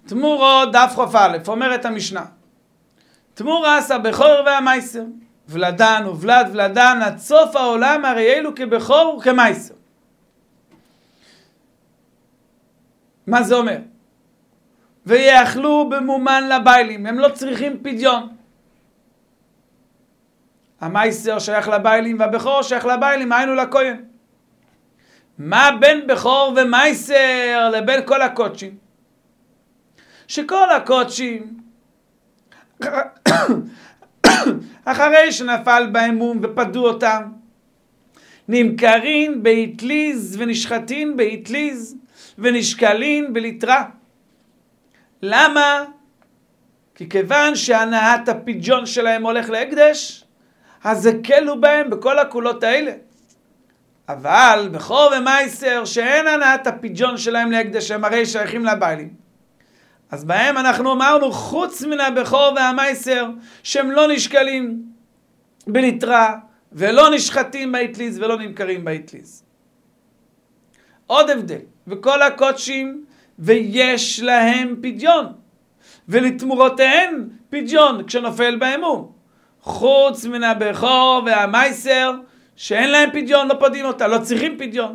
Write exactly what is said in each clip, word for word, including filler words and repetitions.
תמורו דף חוף א', אומרת המשנה. תמורה עשה בכור והמייסר, ולדן ובלד ולדן, עד סוף העולם הרי אלו כבכור וכמייסר. מה זה אומר? ויאכלו במומן לביילים, הם לא צריכים פדיון. המייסר שייך לביילים והבכור שייך לביילים, היינו לכהן. מה בין בכור ומייסר לבין כל הקודשים? שכל הקודשים אחרי שנפל באמון ופדו אותם, נמכרין באטליז ונשחטין באטליז ונשקלין בליטרה. למה? כי כיוון שהנעת הפדיון שלהם הולך להקדש, אז הקלו בהם בכל הקולות האלה. אבל בכור ומייסר שאין הנעת הפדיון שלהם להקדש, הם הרי שייכים לביילים, אז בהם אנחנו אמרנו חוץ מן הבכור והמייסר שהם לא נשקלים בליטרה ולא נשחטים באטליז ולא נמכרים באטליז. עוד הבדל, וכל הקודשים ויש להם פדיון ולתמורותיהן פדיון כשנופל באמון, חוץ מן הבכור והמייסר שאין להם פדיון, לא פדים אותה, לא צריכים פדיון.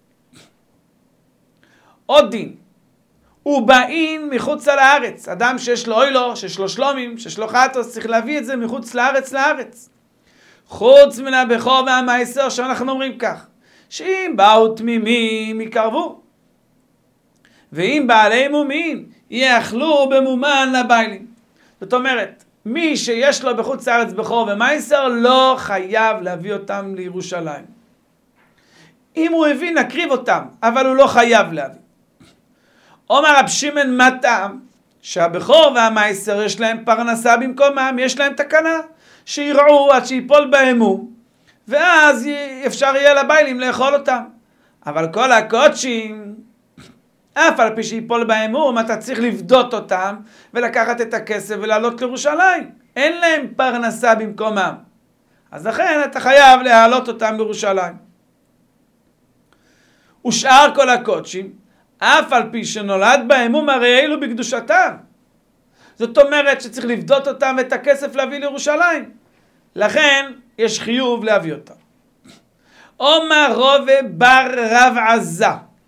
עוד דין, ובאים מחוץ לארץ, אדם שיש לו אוילו, שיש לו שלומים, שיש לו חטוס, צריך להביא את זה מחוץ לארץ לארץ. חוץ מן הבכור והמייסר שאנחנו אומרים כך, שאם באו תמימים יקרבו, ואם בעלי מומין יאכלו במומן לביילים. זאת אומרת, מי שיש לו בחוץ לארץ בכור ומייסר לא חייב להביא אותם לירושלים. אם הוא הביא נקריב אותם, אבל הוא לא חייב להביא. אומר רב שמעון, מה טעם? שהבכור והמייסר יש להם פרנסה במקומם, יש להם תקנה, שיראו עד שיפול באמום, ואז אפשר יהיה לביילים לאכול אותם. אבל כל הקודשים, אף על פי שיפול באמום, אתה צריך לבדות אותם, ולקחת את הכסף ולעלות לירושלים. אין להם פרנסה במקומם. אז לכן אתה חייב להעלות אותם בירושלים. ושאר כל הקודשים, אף על פי שנולד באמום הרי אלו בקדושתם. זאת אומרת שצריך לבדות אותם ואת הכסף להביא לירושלים. לכן יש חיוב להביא אותם. אומר רובה בר רב עזה,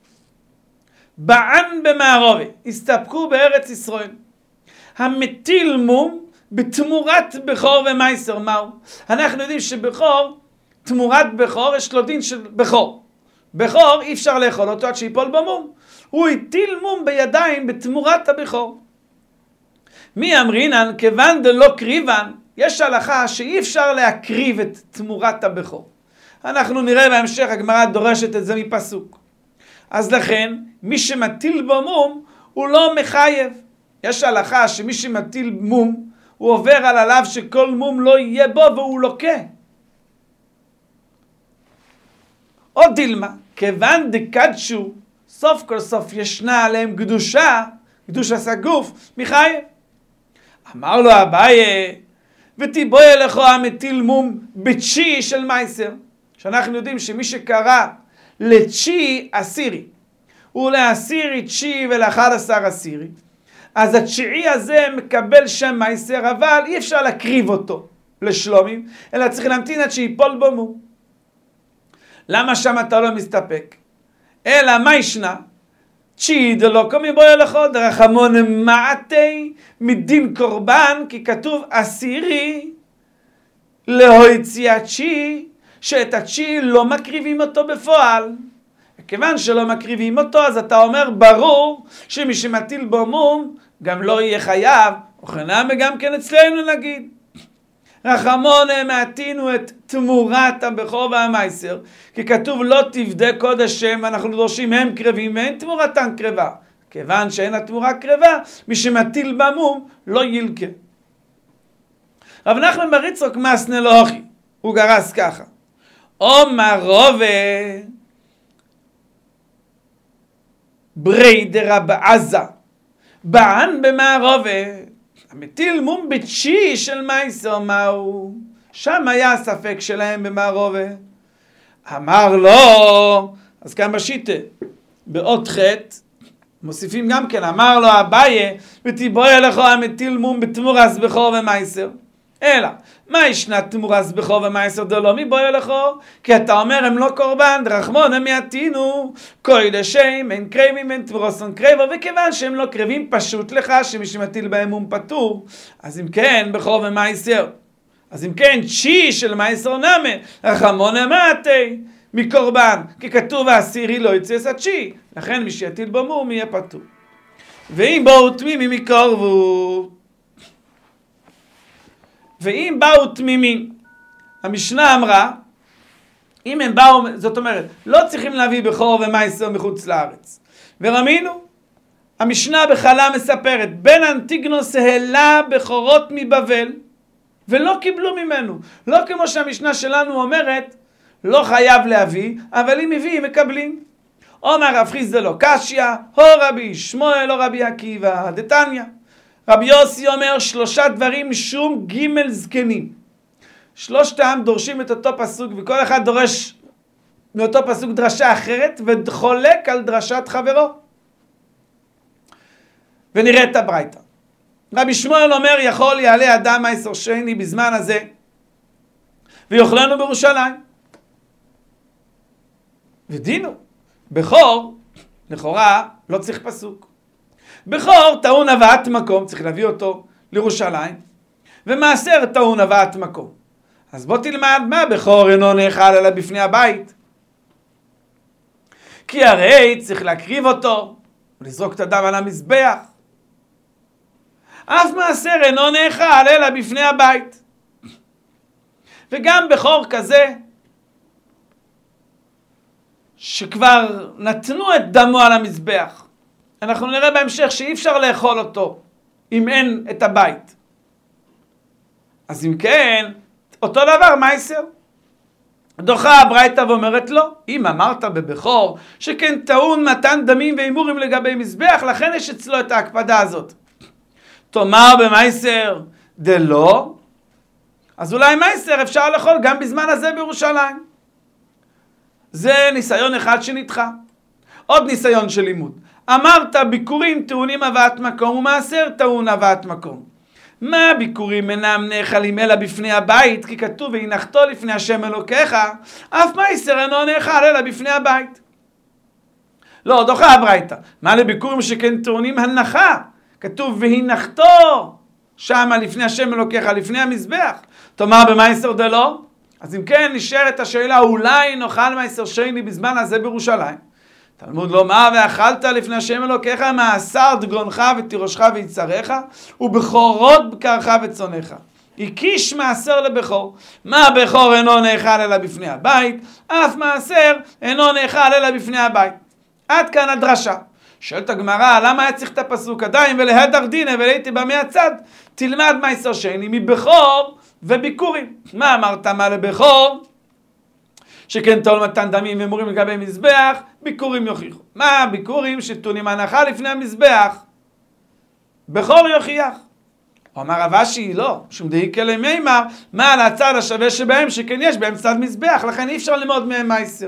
בען במערובה, הסתפקו בארץ ישראל. המטיל מום בתמורת בכור ומייסר. מהו? אנחנו יודעים שבכור, תמורת בכור, יש לו דין של בכור. בכור אי אפשר לאכול אותו עד שיפול במום. הוא הטיל מום בידיים בתמורת הבכור. מי אמרינן? כיוון דלא קריבן, יש הלכה שאי אפשר להקריב את תמורת הבכור. אנחנו נראה בהמשך, הגמרא דורשת את זה מפסוק. אז לכן, מי שמטיל בו מום, הוא לא מחייב. יש הלכה שמי שמטיל מום, הוא עובר על עליו שכל מום לא יהיה בו והוא לוקה. עוד דילמה, כיוון דקדשו, סוף כל סוף ישנה עליהם קדושה, קדוש הסגוף, מחייב. אמר לו אביי, ותיבוי לך המטיל מום בתשיעי של מייסר. שאנחנו יודעים שמי שקרא לתשיעי עשירי, הוא לעשירי תשיעי ולאחד עשר עשירי, אז התשיעי הזה מקבל שם מייסר, אבל אי אפשר להקריב אותו לשלומים, אלא צריך להמתין עד שיפול בו מום. למה שם אתה לא מסתפק? אלא מה ישנה? תשיעי דלא קומי בוי לך דרחמון מעטי מדין קורבן, כי כתוב עשירי להויציאה תשיעי, שאת התשיעי לא מקריבים אותו בפועל. וכיוון שלא מקריבים אותו, אז אתה אומר ברור שמי שמטיל בו מום גם לא יהיה חייב, וכנם וגם כן אצלנו נגיד. רחמון מעטינו את תמורת הבכור והמייסר, כי כתוב לא תבדה קוד השם, אנחנו דורשים הם קרבים ואין תמורתן קרבה. כיוון שאין התמורה קרבה, מי שמטיל במום לא ילקה. רב נחמן בר יצחק מסנה לו אחי, הוא גרס ככה. אומר רובה ברי דרב עזה, בען במערובה, המטיל מום בתשיעי של מייסר, מהו? שם היה הספק שלהם במערובה. אמר לו, אז כאן בשיטה, באות חטא, מוסיפים גם כן, אמר לו אביי, ותיבוי אליך המטיל מום בתמורס בכור ומייסר. אלא, מה ישנה תמורס בכור ומייסר דלא מבוי אליך? כי אתה אומר, הם לא קורבן, דרחמון הם יעתינו, קודשם, אין קרבים, אין תמורסון קרבו, וכיוון שהם לא קרבים פשוט לך, שמי שמטיל בהם מום פטור, אז אם כן, בכור ומייסר. אז אם כן, צ'י של מייסר נמה, רחמון הם יעתי, מקורבן, כי כתוב העשירי לא יצא סצ'י, לכן מי שיטיל בו מום יהיה פטור. ואם באו תמימים מקורבו, ואם באו תמימים, המשנה אמרה, אם הם באו, זאת אומרת, לא צריכים להביא בכור ומייסר מחוץ לארץ. ורמינו, המשנה בחלה מספרת, בן אנטיגנוס העלה בכורות מבבל, ולא קיבלו ממנו. לא כמו שהמשנה שלנו אומרת, לא חייב להביא, אבל אם מביא, מקבלים. אומר רב חיסדא לא קשיא, הו רבי שמואל או רבי עקיבא, דתניא. רבי יוסי אומר שלושה דברים שום ג' זקנים. שלושתם דורשים את אותו פסוק, וכל אחד דורש מאותו פסוק דרשה אחרת, וחולק על דרשת חברו. ונראה את הברייתא. רבי שמואל אומר, יכול יעלה אדם מייסר שני בזמן הזה, ויאכלנו בירושלים. ודינו, בכור, לכאורה, לא צריך פסוק. בכור טעון הבאת מקום, צריך להביא אותו לירושלים, ומעשר טעון הבאת מקום. אז בוא תלמד מה בכור אינו נאכל אלא בפני הבית. כי הרי צריך להקריב אותו, ולזרוק את הדם על המזבח. אף מעשר אינו נאכל אלא בפני הבית. וגם בכור כזה, שכבר נתנו את דמו על המזבח, אנחנו נראה בהמשך שאי אפשר לאכול אותו אם אין את הבית. אז אם כן, אותו דבר מייסר. דוחה הברייתא ואומרת לו, אם אמרת בבכור שכן טעון מתן דמים ואימורים לגבי מזבח, לכן יש אצלו את ההקפדה הזאת. תאמר במייסר דלא, אז אולי מייסר אפשר לאכול גם בזמן הזה בירושלים. זה ניסיון אחד שנדחה. עוד ניסיון של לימוד. אמרת ביקורים טעונים הבאת מקום ומעשר טעון הבאת מקום. מה ביקורים אינם נאכלים אלא בפני הבית? כי כתוב והנחתו לפני השם אלוקיך, אף מייסר אינו נאכל אלא בפני הבית. לא, דוחה הברייתא. מה לביקורים שכן טעונים הנחה? כתוב והנחתו שמה לפני השם אלוקיך, לפני המזבח. תאמר במייסר דלא? אז אם כן נשארת השאלה, אולי נאכל מייסר שני בזמן הזה בירושלים. תלמוד לומר, ואכלת לפני השם אלוקיך מעשר דגונך ותירושך ויצריך, ובכורות בקרך וצונך. הקיש מעשר לבכור. מה בכור אינו נאכל אלא בפני הבית, אף מעשר אינו נאכל אלא בפני הבית. עד כאן הדרשה. שואלת הגמרא, למה היה צריך את הפסוק עדיין ולהדר דינא ולהייתי בה מהצד? תלמד מייסר שני מבכור וביקורים. מה אמרת מה לבכור? שכן טעון מתן דמים ואימורים לגבי מזבח, ביקורים יוכיחו. מה ביקורים שטעונים הנחה לפני המזבח? בכור יוכיח. אמר רב אשי, לא, שום דאיקא למימר, מה על הצד השווה שבהם שכן יש בהם צד מזבח, לכן אי אפשר ללמוד מהם מייסר.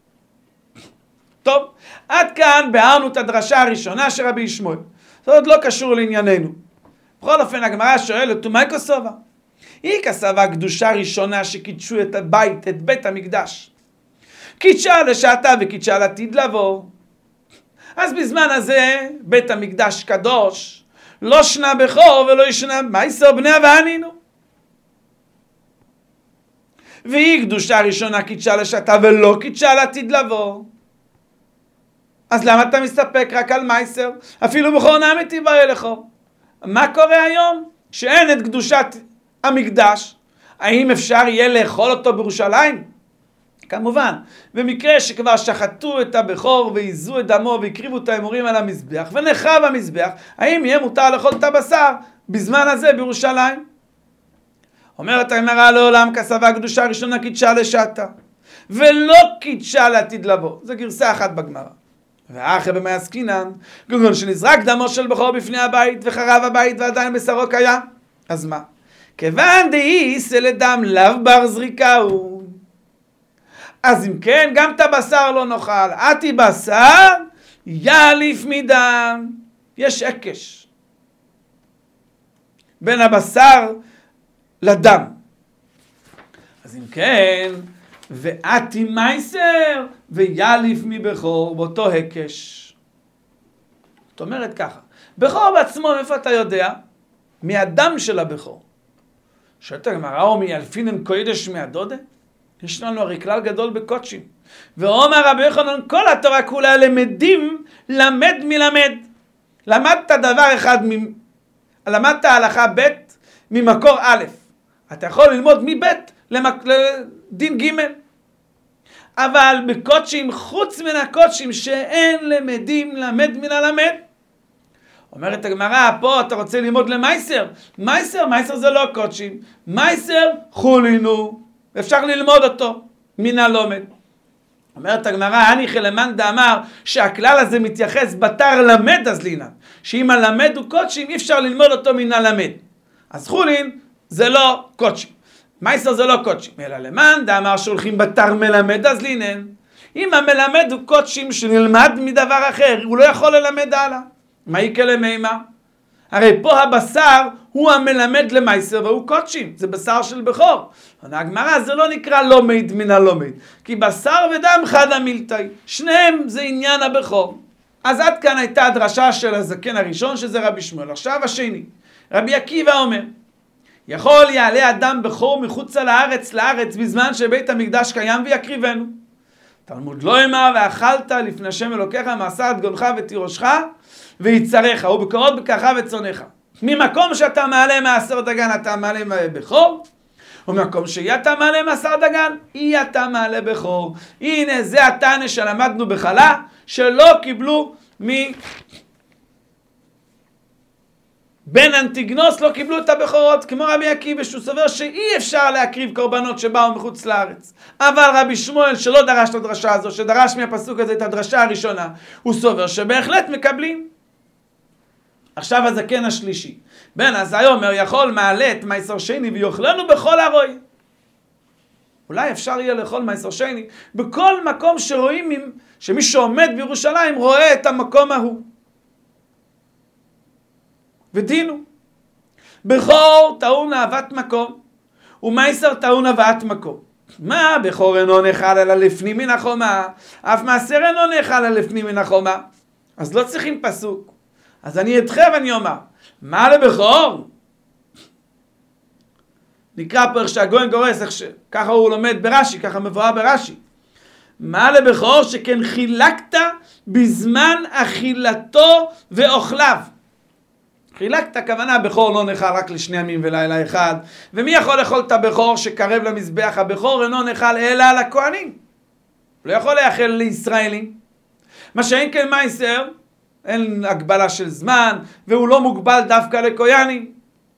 טוב, עד כאן בארנו את הדרשה הראשונה של רבי שמואל. זה עוד לא קשור לענייננו. בכל אופן הגמרא שואלת, ומאי כסובה? היא כסבה קדושה ראשונה שקידשו את הבית, את בית המקדש. קידשה לשעתה וקידשה לעתיד לבוא. אז בזמן הזה בית המקדש קדוש, לא שנה בכור ולא ישנה מייסר בני ואנינו. והיא קדושה ראשונה קידשה לשעתה ולא קידשה לעתיד לבוא. אז למה אתה מסתפק רק על מייסר? אפילו בכור נמי תיבא לכור. מה קורה היום? שאין את קדושת המקדש. האם אפשר יהיה לאכול אותו בירושלים? כמובן. במקרה שכבר שחטו את הבכור ועיזו את דמו והקריבו את האמורים על המזבח ונחרב המזבח, האם יהיה מותר לאכול את הבשר בזמן הזה בירושלים? אומרת הגמרא, לעולם כסבה קדושה ראשונה קידשה לשעתה ולא קידשה לעתיד לבוא. זו גרסה אחת בגמרא. ואחרי במאי עסקינן, גונגון שנזרק דמו של בכור בפני הבית וחרב הבית ועדיין בשרו קיים. אז מה? כיוון דאיסא לדם לאו בר זריקהו. אז אם כן, גם את הבשר לא נאכל. עתי בשר, יאליף מדם, יש הקש בין הבשר לדם. אז אם כן, ואתי מייסר ויאליף מבכור, באותו הקש. זאת אומרת ככה, בכור בעצמו, איפה אתה יודע? מהדם של הבכור. שואלת הגמרא, או מיאלפינן קודש מהדודה? יש לנו הרי כלל גדול בקודשים. ואומר רבי יוחנן, כל התורה כולה למדים, למד מלמד. למדת דבר אחד, למדת הלכה ב' ממקור א'. אתה יכול ללמוד מב' למק... לדין ג'. אבל בקודשים, חוץ מן הקודשים, שאין למדים, למד מן הלמד. אומרת הגמרא, פה אתה רוצה ללמוד למייסר. מייסר, מייסר זה לא קודשים. מייסר חולינו. אפשר ללמוד אותו מן הלומד. אומרת הגמרא, הניחא למאן דאמר שהכלל הזה מתייחס בתר למד אז לינן. שאם הלמד הוא קודשים, אי אפשר ללמוד אותו מן הלמד. אז חולין זה לא קודשים. מייסר זה לא קודשים. אלא למאן דאמר שהולכים בתר מלמד אז לינן. אם המלמד הוא קודשים שנלמד מדבר אחר, הוא לא יכול ללמד הלאה. מה יקרה למימה? הרי פה הבשר הוא המלמד למייסר והוא קודשים, זה בשר של בכור. הגמרא זה לא נקרא לומד מן הלומד, כי בשר ודם חד המילתאי, שניהם זה עניין הבכור. אז עד כאן הייתה הדרשה של הזקן הראשון שזה רבי שמואל. עכשיו השני, רבי עקיבא אומר, יכול יעלה אדם בכור מחוצה לארץ לארץ בזמן שבית המקדש קיים ויקריבנו. תלמוד לא אמר ואכלת לפני השם אלוקיך מעשר את גונך ותירושך ויצריך ובקורות בקרך וצונך. ממקום שאתה מעלה מעשר דגן אתה מעלה בכור, וממקום שאי אתה מעלה מעשר דגן אי אתה מעלה בכור. הנה זה התנא שלמדנו בחלה שלא קיבלו מ... בן אנטיגנוס לא קיבלו את הבכורות, כמו רבי עקיבא שהוא סובר שאי אפשר להקריב קורבנות שבאו מחוץ לארץ. אבל רבי שמואל שלא דרש את הדרשה הזו, שדרש מהפסוק הזה את הדרשה הראשונה, הוא סובר שבהחלט מקבלים. עכשיו הזקן השלישי, בן עזאי אומר, יכול מעלה את מייסר שני ויאכלנו בכל הרוי. אולי אפשר יהיה לאכול מייסר שני בכל מקום שרואים, שמי שעומד בירושלים רואה את המקום ההוא. ודינו, בכור טעון אהבת מקום, ומייסר טעון הבאת מקום. מה? בכור אינו נאכל אלא לפנים מן החומה, אף מעשר אינו נאכל אלא לפנים מן החומה. אז לא צריכים פסוק. אז אני אדחה ואני אומר, מה לבכור? נקרא פה איך שהגויין גורס, איך ש... ככה הוא לומד ברש"י, ככה מבואר ברש"י. מה לבכור שכן חילקת בזמן אכילתו ואוכליו. חילקת, הכוונה, בכור לא נאכל רק לשני ימים ולילה אחד. ומי יכול לאכול את הבכור שקרב למזבח? הבכור אינו נאכל אלא על הכהנים. לא יכול לאכול לישראלים. מה שאין כן מייסר, אין הגבלה של זמן, והוא לא מוגבל דווקא לכהנים.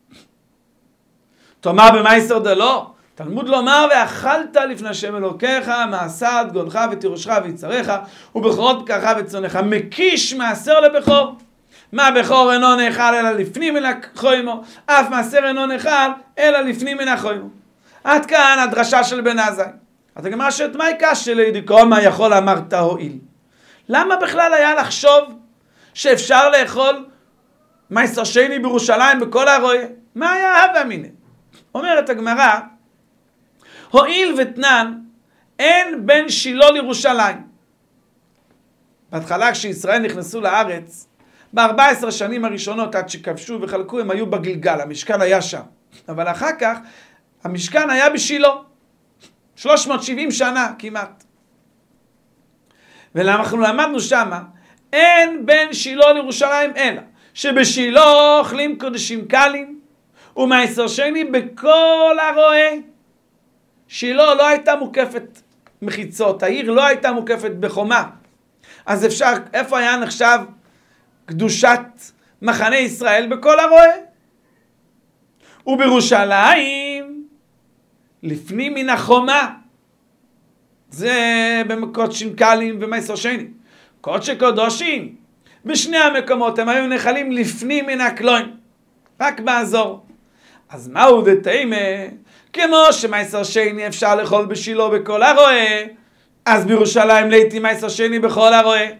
תאמר במייסר דלא, תלמוד לומר, ואכלת לפני השם אלוקיך, מעשר את גונך ותירושך ויצריך, ובכורות בקרך וצונך. מקיש מעשר לבכור. מה בכור אינו נאכל אלא לפנים מן החוימו, אף מעשר אינו נאכל אלא לפנים מן החוימו. עד כאן הדרשה של בן עזאי. אז הגמרא שואלת, מה קשה לידיקו, מה יכול אמרת הועיל? למה בכלל היה לחשוב שאפשר לאכול מייסר שני בירושלים בכל הרויה? מה היה הווה אמינא? אומרת הגמרא, הועיל ותנן אין בין שילה לירושלים. בהתחלה כשישראל נכנסו לארץ, ב-ארבע עשרה שנים הראשונות עד שכבשו וחלקו הם היו בגלגל, המשכן היה שם. אבל אחר כך המשכן היה בשילה, שלוש מאות שבעים שנה כמעט. ואנחנו למדנו שמה, אין בין שילה לירושלים אלא, שבשילה אוכלים קודשים קלים, ומייסר שני בכל הרועה. שילה לא הייתה מוקפת מחיצות, העיר לא הייתה מוקפת בחומה. אז אפשר, איפה היה נחשב קדושת מחנה ישראל? בכל הרועה. ובירושלים לפנים מן החומה, זה בקודשים קלים ומייסר שני. קודשי קודשים בשני המקומות הם היו נחלים לפנים מן הקלוין, רק באזור. אז מהו דתימה? כמו שמייסר שני אפשר לאכול בשילה בכל הרועה, אז בירושלים לעיתים מייסר שני בכל הרועה.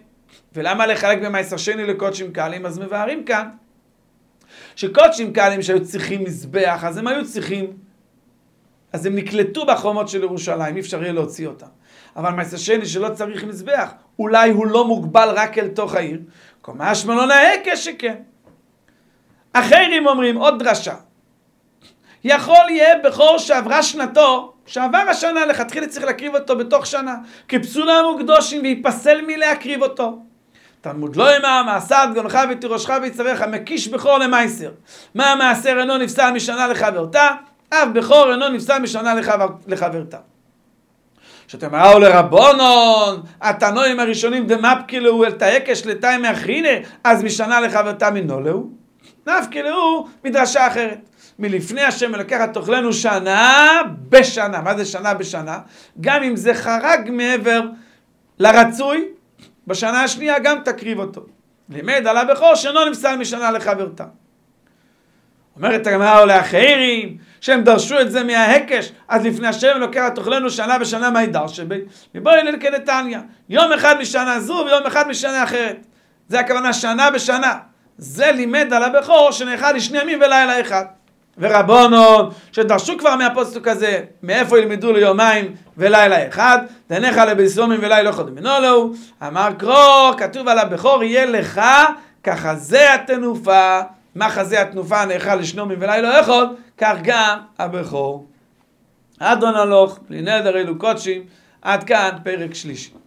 ולמה לחלק במעשר שני לקודשים קלים? אז מבארים כאן שקודשים קלים שהיו צריכים מזבח, אז הם היו צריכים, אז הם נקלטו בחומות של ירושלים, אי אפשר יהיה להוציא אותם. אבל מעשר שני שלא צריך מזבח, אולי הוא לא מוגבל רק אל תוך העיר, משמע לא נאה כשכן. אחרים אומרים עוד דרשה, יכול יהיה בכור שעברה שנתו, שעבר השנה, לכתחילה צריך להקריב אותו בתוך שנה, כי פסולם וקדושים ויפסל מלהקריב אותו. תלמוד לא אמר, מעשת גונך ותירושך ויצריך, מקיש בכור למייסר. מה המעשר אינו נפסל משנה לחברתה, אף בכור אינו נפסל משנה לחבר, לחברתה. שאתם ראו לרבונון, התנועים הראשונים דמפקלו אל תאקש לתאי מאחרינה, אז משנה לחברתה מנולהו, נפקלו מדרשה אחרת. מלפני השם לקחת תאכלנו שנה בשנה. מה זה שנה בשנה? גם אם זה חרג מעבר לרצוי, בשנה השנייה גם תקריב אותו. לימד על הבכור שאינו נפסל משנה לחברתה. אומרת הגמרא לאחרים שהם דרשו את זה מההקש, אז לפני השם לוקחת תאכלנו שנה בשנה מה ידרש בי? מבואי אלינו כנתניה, יום אחד משנה זו ויום אחד משנה אחרת. זה הכוונה שנה בשנה. זה לימד על הבכור שנאכל לשני ימים ולילה אחד. ורבונון שדרשו כבר מהפוסק הזה, מאיפה ילמדו ליומיים ולילה אחד, דנך לבסומים ולילה אחד מנולו, אמר קרוא, כתוב על הבכור יהיה לך כחזה התנופה. מה חזה התנופה? נאכל לשני ימים ולילה אחד, כך גם הבכור. אדון הלוך, בלי נדר אלו קודשים, עד כאן פרק שלישי.